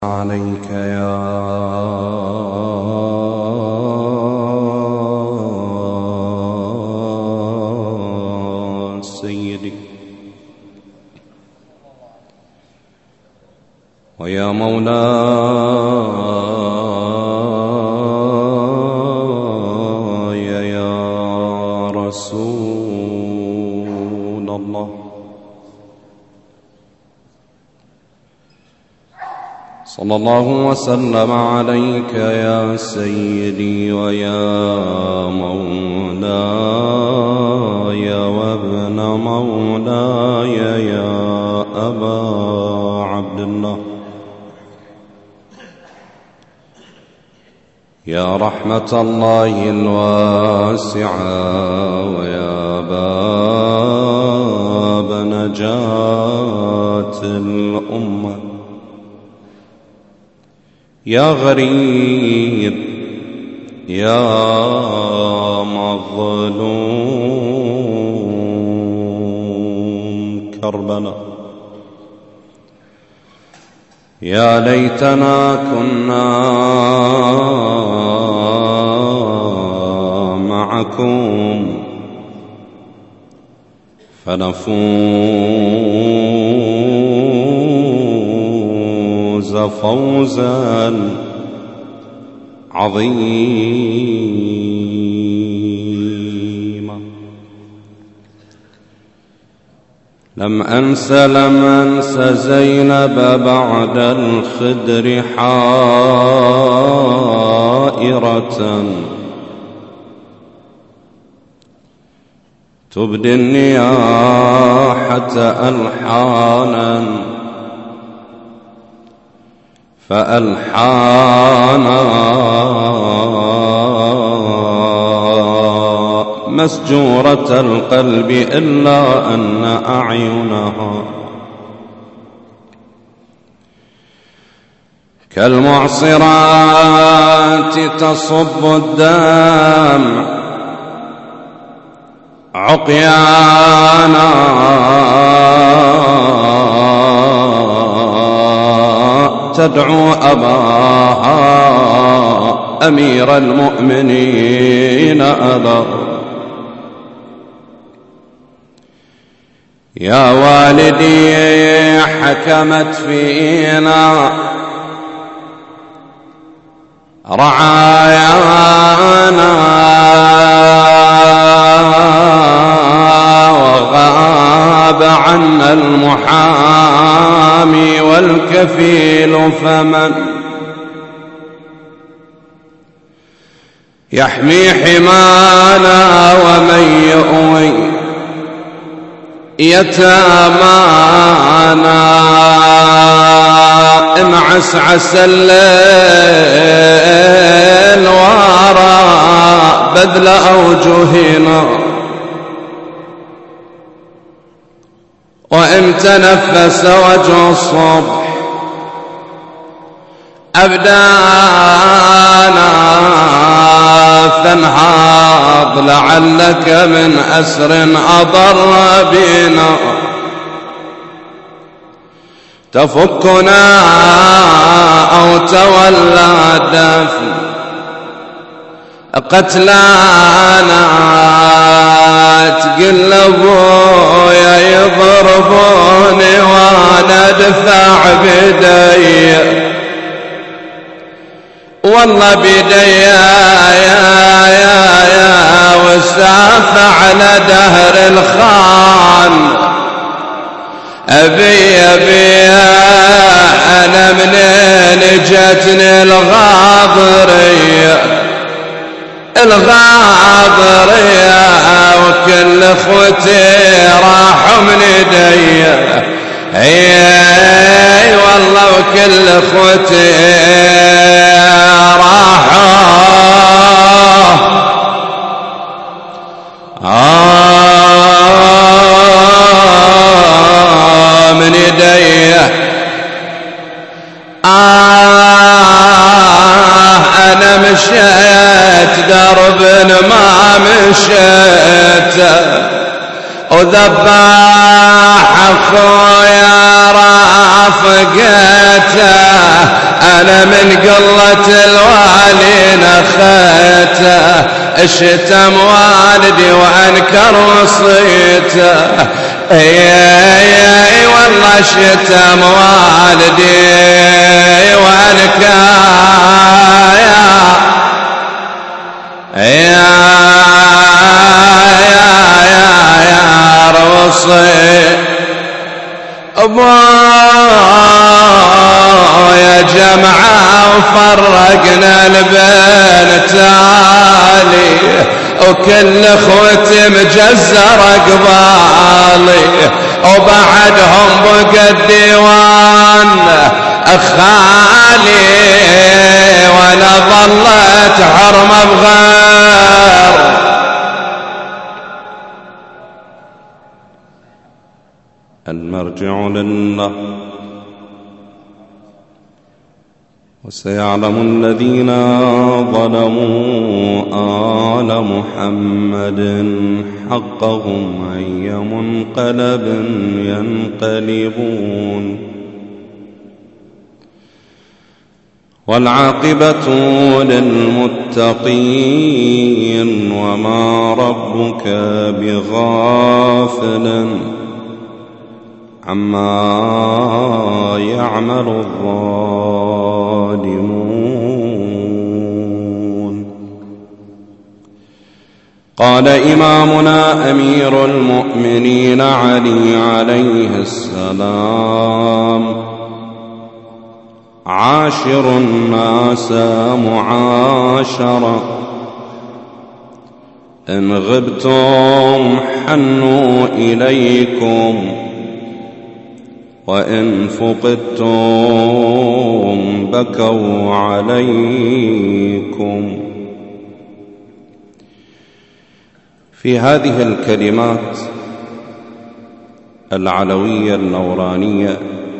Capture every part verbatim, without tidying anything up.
عليك يا سيدي ويا مولاي يا رسول الله صلى الله وسلم عليك يا سيدي ويا مولاي وابن مولاي يا أبا عبد الله يا رحمة الله الواسعة ويا باب نجاة الأمة يا غريب يا مظلوم كربلاء يا ليتنا كنا معكم فنفوز فوزا عظيما. لم أنس لم أنس زينب بعد الخدر حائرة تبدي النياحة ألحانا فألحانا مسجورة القلب إلا أن أعينها كالمعصرات تصب الدمع عقيانا تدعو أباها أمير المؤمنين أبا يا والدي حكمت فينا رعايانا وغاب عنا المحامي والكفيل فمن يحمي حمانا ومن يؤوي يتامانا انعسعس الليل وراء بذل أوجهنا وإن تنفس وجه الصبح أبدانا فانهاض لعلك من أسر أضر بنا تفكنا أو تولى دفن قتلانا تقل أبويا يضربوني وانا ادفع بدي والله بدي يا يا يا وساف على دهر الخان أبي أبي أنا منين جتني الغاضرية الغاضرية وكل اخوتي راحوا من ايدي اي والله وكل اخوتي راحوا آه من ايدي آه انا مشيت درب ما مشيت وذباح اخويا رافقته أنا من قلة الوالين أخيته اشتم والدي وأنكر وصيته اي اي والله شتم والدي وأنكر يا يا يا يا روصي أبا يا جمعة وفرقنا البين تالي وكل اخوتي مجزرة قبالي وبعدهم بقى الديوان خالي وانا ظلت حرمة بغير المرجع لله وسيعلم الذين ظلموا آل محمد حقهم أي منقلب ينقلبون والعاقبة للمتقين وما ربك بغافل عما يعمل الظالمون. قال إمامنا أمير المؤمنين علي عليه السلام عاشر الناس معاشرة إن غبتم حنوا إليكم وإن فقدتم بكوا عليكم. في هذه الكلمات العلوية النورانية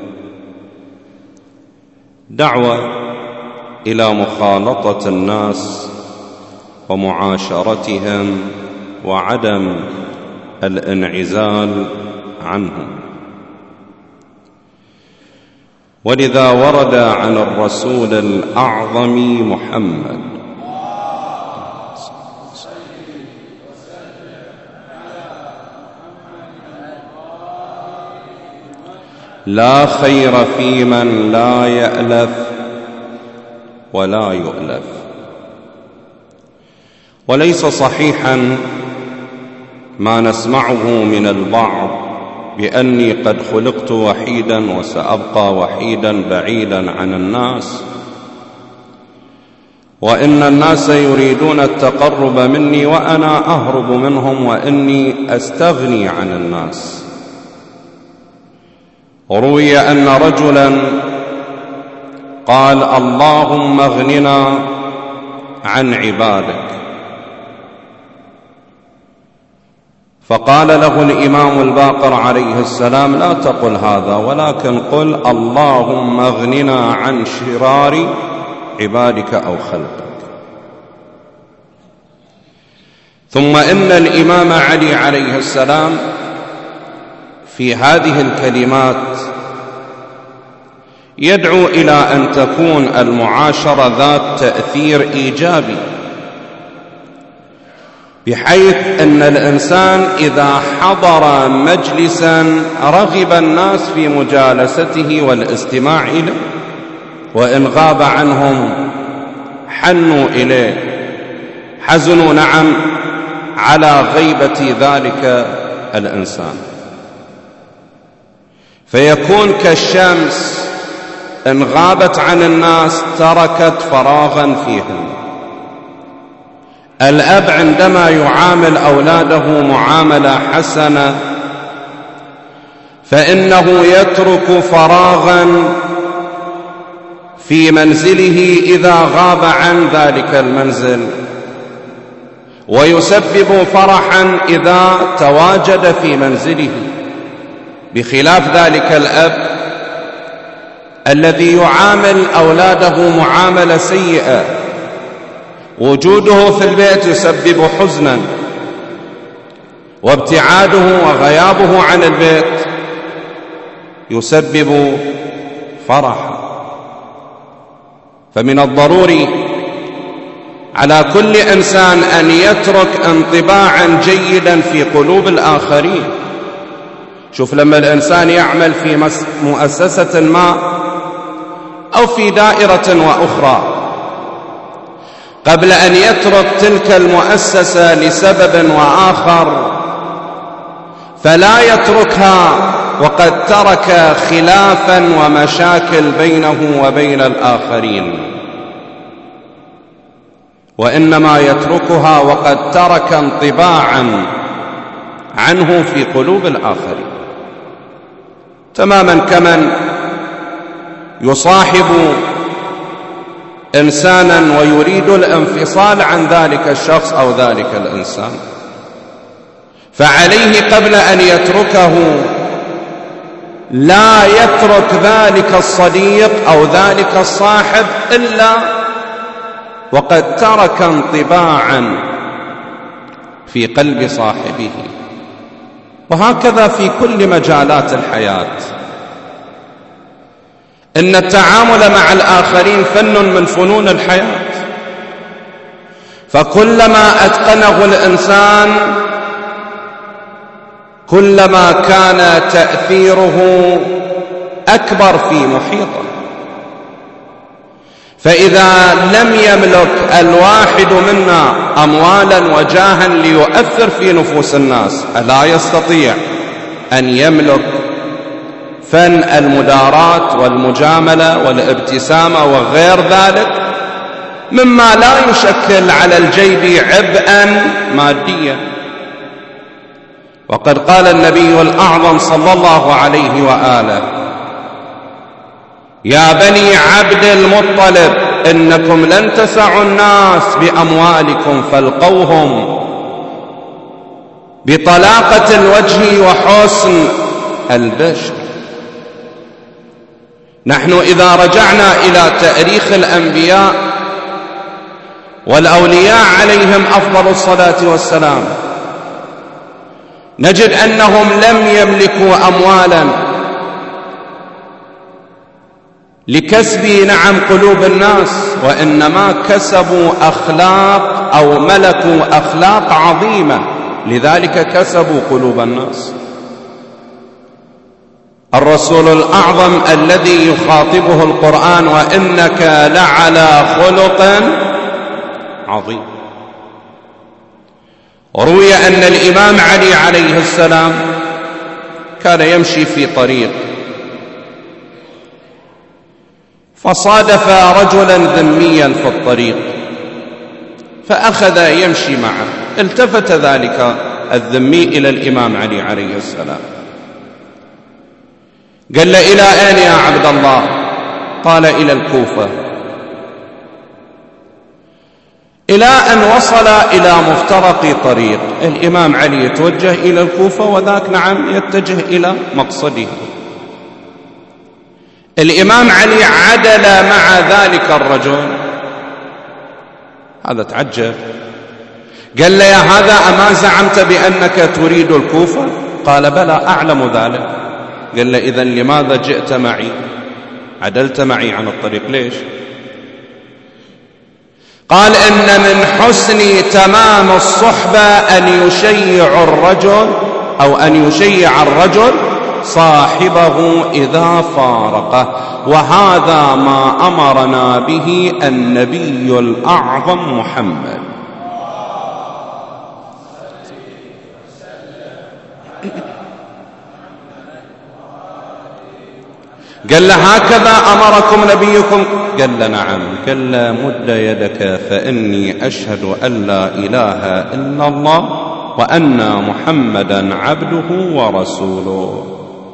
دعوة إلى مخالطة الناس ومعاشرتهم وعدم الانعزال عنهم. ولذا ورد عن الرسول الأعظم محمد لا خير في من لا يألف ولا يؤلف. وليس صحيحا ما نسمعه من البعض بأني قد خلقت وحيدا وسأبقى وحيدا بعيدا عن الناس، وإن الناس يريدون التقرب مني وأنا أهرب منهم وإني أستغني عن الناس. روي أن رجلا قال اللهم اغننا عن عبادك، فقال له الإمام الباقر عليه السلام لا تقل هذا، ولكن قل اللهم اغننا عن شرار عبادك أو خلقك. ثم إن الإمام علي عليه السلام في هذه الكلمات يدعو إلى أن تكون المعاشرة ذات تأثير إيجابي، بحيث أن الإنسان إذا حضر مجلسا رغب الناس في مجالسته والاستماع إليه، وإن غاب عنهم حنوا إليه، حزنوا نعم على غيبة ذلك الإنسان، فيكون كالشمس إن غابت عن الناس تركت فراغا فيهم. الأب عندما يعامل أولاده معاملة حسنة فإنه يترك فراغا في منزله إذا غاب عن ذلك المنزل، ويسبب فرحا إذا تواجد في منزله، بخلاف ذلك الأب الذي يعامل أولاده معاملة سيئة، وجوده في البيت يسبب حزنا، وابتعاده وغيابه عن البيت يسبب فرحا. فمن الضروري على كل إنسان أن يترك انطباعا جيدا في قلوب الآخرين. شوف لما الإنسان يعمل في مؤسسة ما أو في دائرة وأخرى، قبل أن يترك تلك المؤسسة لسبب وآخر فلا يتركها وقد ترك خلافا ومشاكل بينه وبين الآخرين، وإنما يتركها وقد ترك انطباعا عنه في قلوب الآخرين، تماما كمن يصاحب إنسانا ويريد الانفصال عن ذلك الشخص أو ذلك الإنسان، فعليه قبل أن يتركه لا يترك ذلك الصديق أو ذلك الصاحب إلا وقد ترك انطباعا في قلب صاحبه. وهكذا في كل مجالات الحياة، إن التعامل مع الآخرين فن من فنون الحياة، فكلما أتقنه الإنسان كلما كان تأثيره أكبر في محيطه. فإذا لم يملك الواحد منا أموالا وجاها ليؤثر في نفوس الناس، ألا يستطيع أن يملك فن المداراة والمجاملة والابتسامة وغير ذلك مما لا يشكل على الجيب عبئا ماديا. وقد قال النبي الأعظم صلى الله عليه وآله: يا بني عبد المطلب إنكم لن تسعوا الناس بأموالكم فالقوهم بطلاقة الوجه وحسن البشر. نحن إذا رجعنا إلى تاريخ الأنبياء والأولياء عليهم أفضل الصلاة والسلام نجد أنهم لم يملكوا أموالا لكسب نعم قلوب الناس، وإنما كسبوا أخلاق أو ملكوا أخلاق عظيمة، لذلك كسبوا قلوب الناس. الرسول الأعظم الذي يخاطبه القرآن: وإنك لعلى خلق عظيم. روي أن الإمام علي عليه السلام كان يمشي في طريق فصادف رجلا ذميا في الطريق فأخذ يمشي معه. التفت ذلك الذمي إلى الإمام علي عليه السلام قال له: إلى أين يا عبد الله؟ قال: إلى الكوفة. إلى أن وصل إلى مفترق طريق، الإمام علي يتوجه إلى الكوفة وذاك نعم يتجه إلى مقصده. الإمام علي عدل مع ذلك الرجل، هذا تعجب، قال له: يا هذا أما زعمت بأنك تريد الكوفة؟ قال: بلى أعلم ذلك. قال له: إذن لماذا جئت معي؟ عدلت معي عن الطريق ليش؟ قال: إن من حسن تمام الصحبة أن يشيع الرجل أو أن يشيع الرجل صاحبه إذا فارقه، وهذا ما أمرنا به النبي الأعظم محمد. قال له: هكذا أمركم نبيكم؟ قال له: نعم. قال له: مد يدك فإني أشهد أن لا إله إلا الله وأن محمدا عبده ورسوله.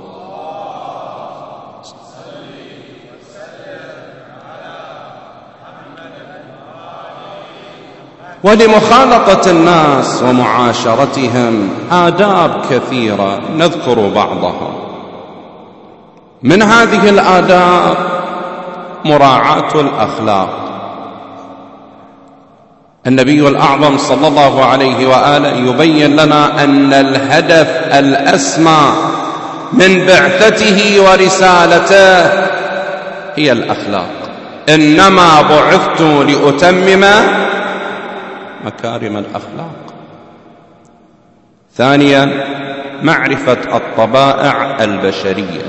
ولمخالطة الناس ومعاشرتهم آداب كثيرة نذكر بعضها. من هذه الآداب مراعاة الأخلاق. النبي الأعظم صلى الله عليه وآله يبين لنا أن الهدف الأسمى من بعثته ورسالته هي الأخلاق. إنما بعثت لأتمم مكارم الأخلاق. ثانيا، معرفة الطبائع البشرية.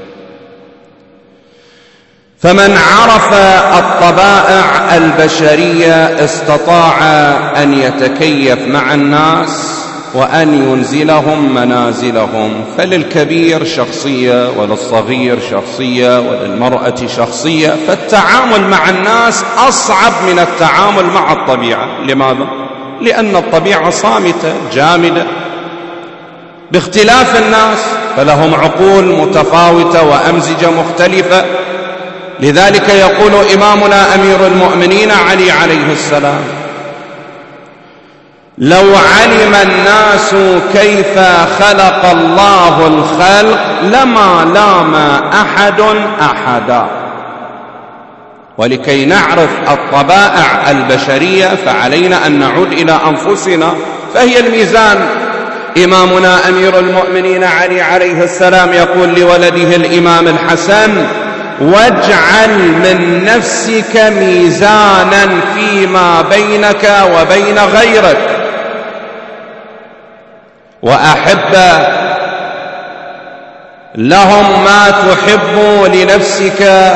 فمن عرف الطبائع البشرية استطاع أن يتكيف مع الناس وأن ينزلهم منازلهم. فللكبير شخصية، وللصغير شخصية، وللمرأة شخصية. فالتعامل مع الناس أصعب من التعامل مع الطبيعة. لماذا؟ لأن الطبيعة صامتة جامدة باختلاف الناس، فلهم عقول متفاوتة وأمزجة مختلفة. لذلك يقول إمامنا أمير المؤمنين علي عليه السلام: لو علم الناس كيف خلق الله الخلق لما لام أحد أحدا. ولكي نعرف الطبائع البشرية فعلينا أن نعود إلى أنفسنا، فهي الميزان. إمامنا أمير المؤمنين علي عليه السلام يقول لولده الإمام الحسن: واجعل من نفسك ميزانا فيما بينك وبين غيرك، وأحب لهم ما تحب لنفسك،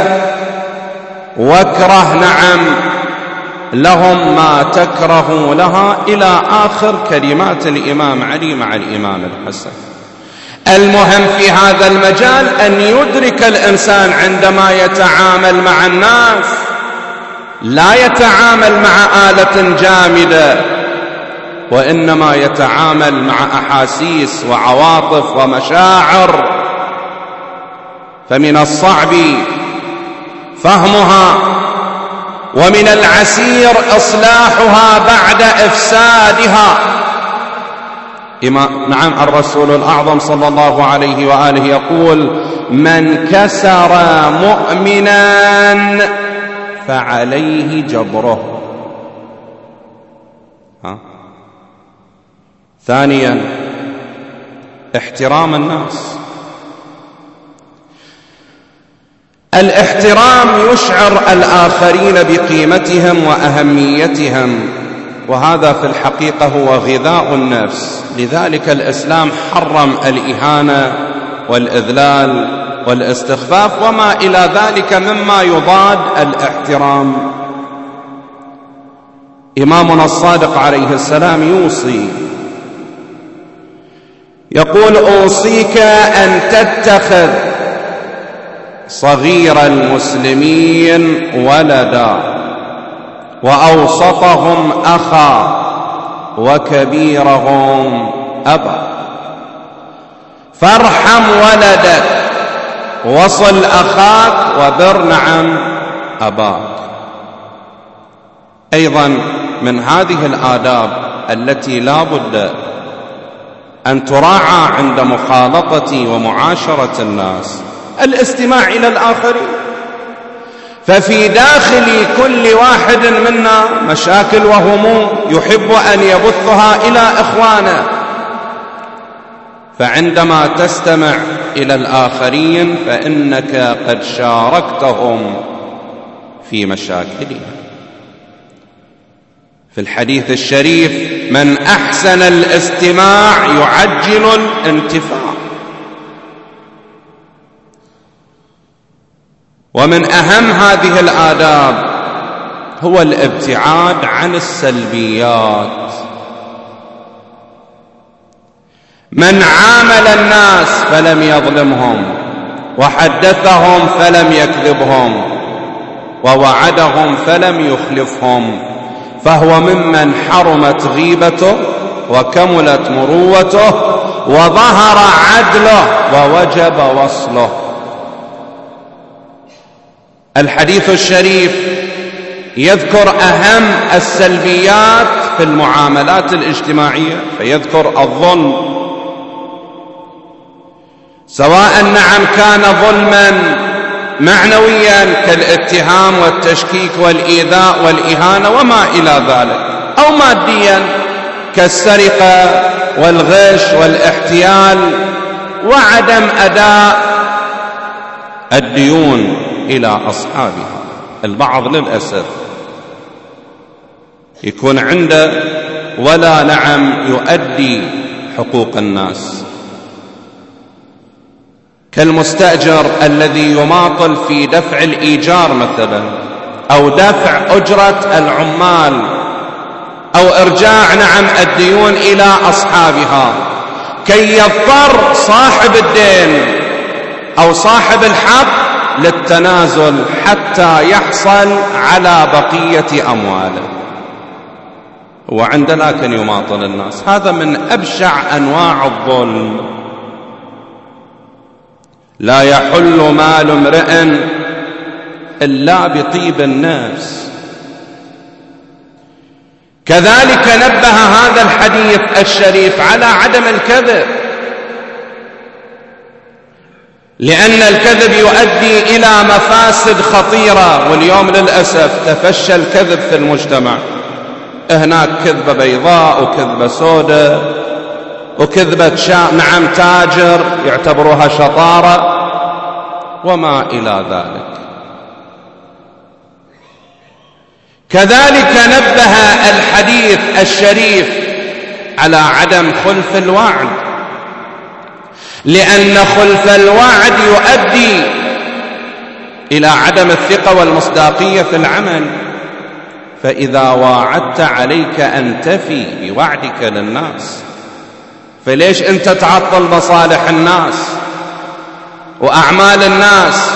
واكره نعم لهم ما تكره لها، إلى آخر كلمات الإمام علي مع الإمام الحسن. المهم في هذا المجال أن يدرك الإنسان عندما يتعامل مع الناس لا يتعامل مع آلة جامدة، وإنما يتعامل مع أحاسيس وعواطف ومشاعر. فمن الصعب فهمها، ومن العسير إصلاحها بعد إفسادها. نعم، الرسول الأعظم صلى الله عليه وآله يقول: من كسر مؤمنا فعليه جبره. ها؟ ثانيا، احترام الناس. الاحترام يشعر الآخرين بقيمتهم وأهميتهم، وهذا في الحقيقة هو غذاء النفس. لذلك الإسلام حرم الإهانة والإذلال والاستخفاف وما إلى ذلك مما يضاد الاحترام. إمامنا الصادق عليه السلام يوصي، يقول: أوصيك أن تتخذ صغير المسلمين ولدا، وأوسطهم أخا، وكبيرهم أبا. فارحم ولدك، وصل أخاك، وبر نعم أباك. أيضا من هذه الآداب التي لا بد أن تراعى عند مخالطة ومعاشرة الناس الاستماع إلى الآخرين. ففي داخل كل واحد منا مشاكل وهموم يحب أن يبثها إلى إخوانه، فعندما تستمع إلى الآخرين فإنك قد شاركتهم في مشاكلهم. في الحديث الشريف: من أحسن الاستماع يعجل الانتفاع. ومن أهم هذه الآداب هو الابتعاد عن السلبيات. من عامل الناس فلم يظلمهم، وحدثهم فلم يكذبهم، ووعدهم فلم يخلفهم، فهو ممن حرمت غيبته وكملت مروته وظهر عدله ووجب وصله. الحديث الشريف يذكر أهم السلبيات في المعاملات الاجتماعية، فيذكر الظلم، سواء نعم كان ظلما معنويا كالاتهام والتشكيك والإيذاء والإهانة وما إلى ذلك، أو ماديا كالسرقة والغش والاحتيال وعدم أداء الديون إلى أصحابها. البعض للأسف يكون عنده ولا نعم يؤدي حقوق الناس، كالمستأجر الذي يماطل في دفع الإيجار مثلا، أو دفع أجرة العمال، أو إرجاع نعم الديون إلى أصحابها، كي يضطر صاحب الدين أو صاحب الحق للتنازل حتى يحصل على بقية أمواله. وعند لكن يماطل الناس، هذا من أبشع أنواع الظلم. لا يحل مال امرئ إلا بطيب النفس. كذلك نبه هذا الحديث الشريف على عدم الكذب، لأن الكذب يؤدي إلى مفاسد خطيرة، واليوم للأسف تفشى الكذب في المجتمع. هناك كذبة بيضاء وكذبة سوداء وكذبة شاء نعم تاجر يعتبروها شطارة وما إلى ذلك. كذلك نبه الحديث الشريف على عدم خلف الوعد، لأن خلف الوعد يؤدي إلى عدم الثقة والمصداقية في العمل. فإذا واعدت عليك أن تفي بوعدك للناس، فليش أنت تعطل مصالح الناس وأعمال الناس؟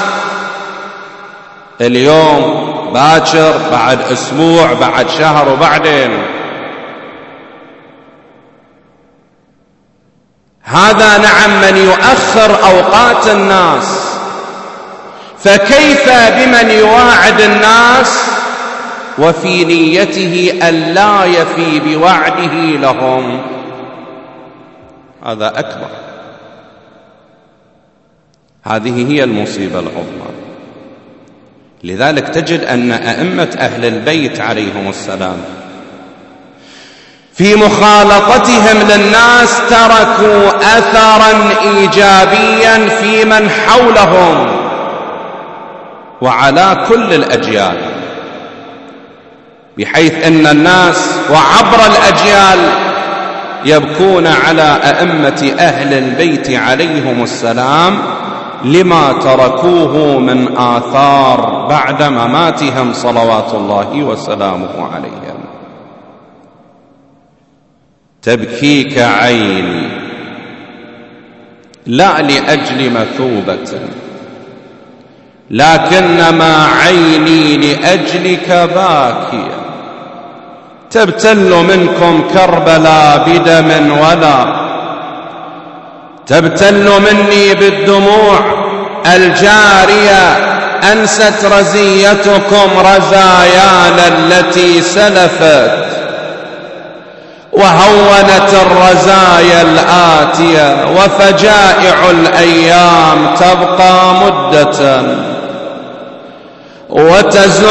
اليوم باكر، بعد أسبوع، بعد شهر، وبعدين هذا نعم من يؤخر أوقات الناس. فكيف بمن يواعد الناس وفي نيته ألا يفي بوعده لهم؟ هذا أكبر. هذه هي المصيبة العظمى. لذلك تجد أن أئمة أهل البيت عليهم السلام في مخالطتهم للناس تركوا أثرا إيجابيا في من حولهم وعلى كل الأجيال، بحيث أن الناس وعبر الأجيال يبكون على أئمة أهل البيت عليهم السلام لما تركوه من آثار بعد مماتهم صلوات الله وسلامه عليهم. تبكيك عيني لا لأجل مثوبة، لكنما عيني لأجلك باكية. تبتل منكم كربلا بدم ولا تبتل مني بالدموع الجارية، أنست رزيتكم رزايانا التي سلفت وهونت الرزايا الآتية، وفجائع الأيام تبقى مدة وتزول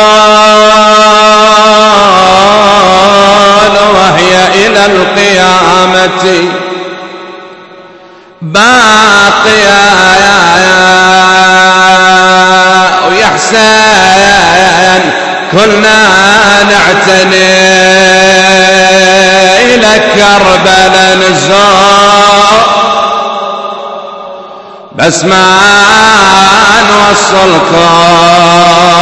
وهي إلى القيامة باقية. ويحسن كنا نعتني إلى كربلاء نزور، بس ما نوصلكم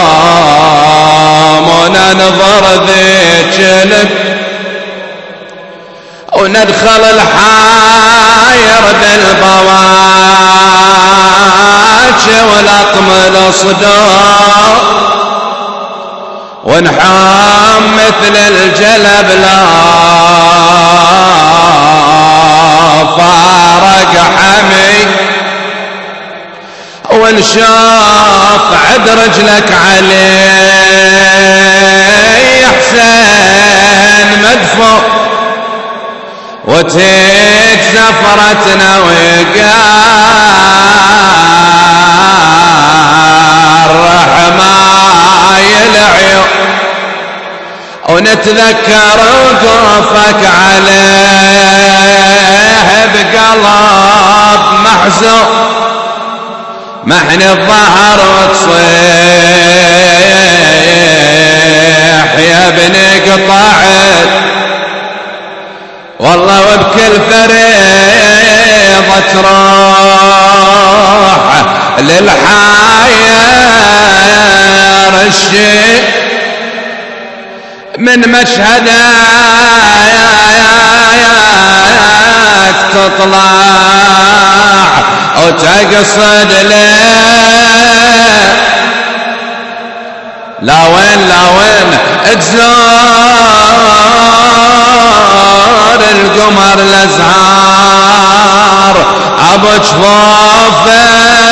وننظر ذيك لك وندخل الحاير بالبواج والأطم الصدور، ونحام مثل الجلب لا فارق حمي، ونشوف عد رجلك عليه حسين مدفوع، وتيج زفرتنا وقار رحماي العيون، ونتذكر وقوفك عليه بقلب محزون محن الظهر وتصيح يا ابني قطعت والله وبكل فريضة تروح للحاير الشيء من مشهد آياك تطلع وتقصد ليه لا وين لا وين تزور القمر الازهار ابو جفوفه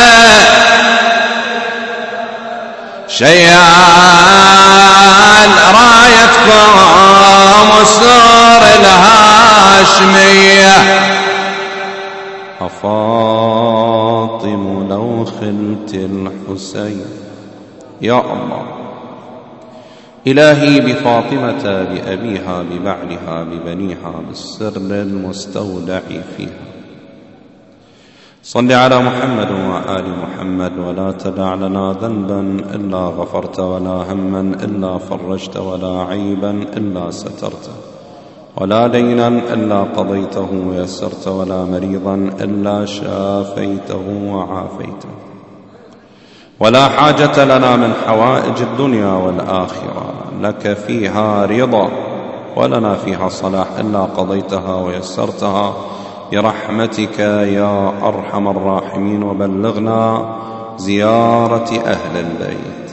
شيال رايتكم وسور الهاشميه أفاطم لو خلت الحسين يا الله إلهي بفاطمة بأبيها ببعلها ببنيها بالسر المستودع فيها صل على محمد وآل محمد ولا تدع لنا ذنبا إلا غفرت ولا هما إلا فرجت ولا عيبا إلا سترته ولا دينا إلا قضيته ويسرت ولا مريضا إلا شافيته وعافيته ولا حاجة لنا من حوائج الدنيا والآخرة لك فيها رضا ولنا فيها صلاح إلا قضيتها ويسرتها برحمتك يا أرحم الراحمين وبلغنا زيارة أهل البيت.